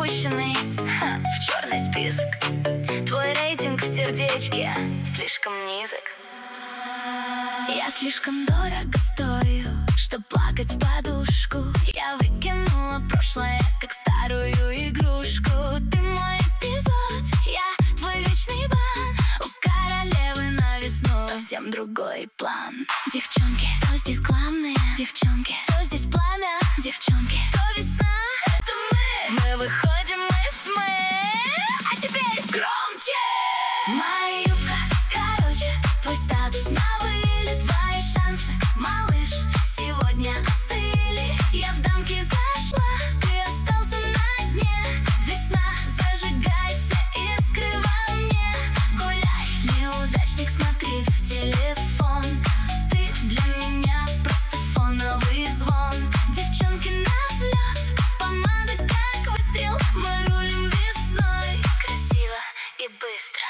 допущенный в черный список. Твой рейтинг в сердечке слишком низок. Я слишком дорого стою, чтоб плакать в подушку. Я выкинула прошлое, как старую игрушку. Ты мой эпизод, я твой вечный бан. У королевы на весну совсем другой план. Девчонки, кто здесь главные? Девчонки, кто здесь пламя? Девчонки, кто весна? Это мы выходим из тьмы. А теперь громче! Моя юбка короче, твой статус на вылет. Твои шансы, малыш, сегодня остыли. Я в дамки зашла, ты остался на дне. Весна, зажигай все искры во мне. Гуляй, неудачник, смотри в телефон. Ты для меня просто фоновый звон. Девчонки на взлет, помада как выстрел. Мы рулим весной, красиво и быстро.